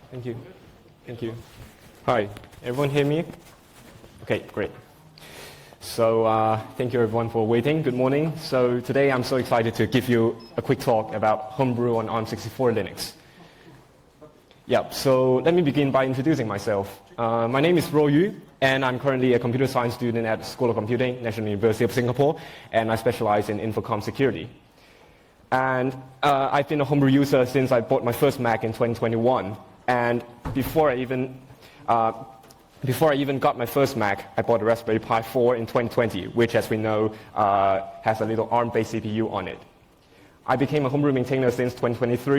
Thank you. Thank you. Hi, everyone hear me? Okay, great. So thank you everyone for waiting. Good morning. So today I'm so excited to give you a quick talk about Homebrew on ARM64 Linux. Yeah, so let me begin by introducing myself. My name is Ro Yu, and I'm currently a computer science student at School of Computing, National University of Singapore, and I specialize in Infocom security. And I've been a Homebrew user since I bought my first Mac in 2021. And before I even got my first Mac, I bought a Raspberry Pi 4 in 2020, which, as we know, has a little ARM-based CPU on it. I became a Homebrew maintainer since 2023.